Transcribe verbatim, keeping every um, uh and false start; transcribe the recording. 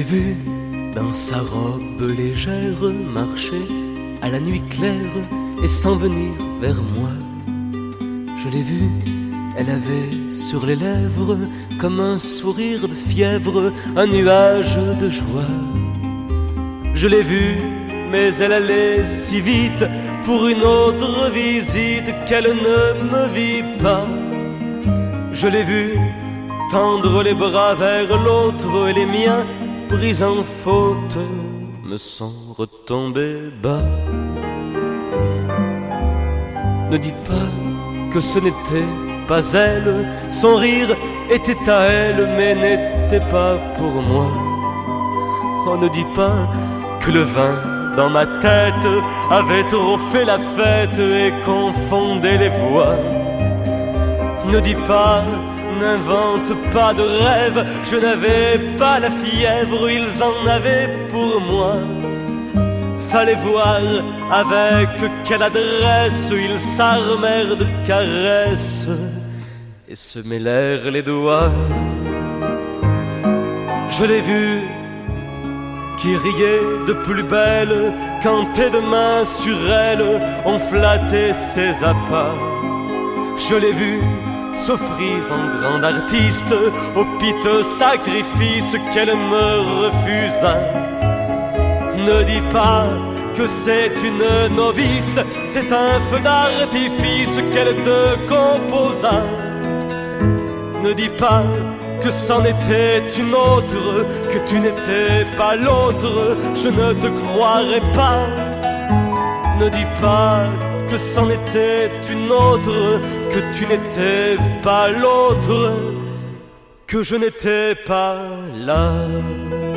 vu dans sa robe légère marcher à la nuit claire et s'en venir vers moi. Je l'ai vue, elle avait sur les lèvres comme un sourire de fièvre, un nuage de joie. Je l'ai vue, mais elle allait si vite pour une autre visite qu'elle ne me vit pas. Je l'ai vue tendre les bras vers l'autre et les miens, pris en faute, me sont retombés bas. Ne dis pas que ce n'était pas elle, son rire était à elle, mais n'était pas pour moi. Oh, ne dis pas que le vin dans ma tête avait trop fait la fête et confondait les voix. Ne dis pas, n'invente pas de rêve, je n'avais pas la fièvre, ils en avaient pour moi. Fallait voir avec quelle adresse ils s'armèrent de caresses et se mêlèrent les doigts. Je l'ai vue qui riait de plus belle quand tes deux mains sur elle ont flatté ses appas. Je l'ai vue s'offrir en grande artiste au piteux sacrifice qu'elle me refusa. Ne dis pas que c'est une novice, c'est un feu d'artifice qu'elle te composa. Ne dis pas que c'en était une autre, que tu n'étais pas l'autre, je ne te croirais pas. Ne dis pas que c'en était une autre, que tu n'étais pas l'autre, que je n'étais pas là.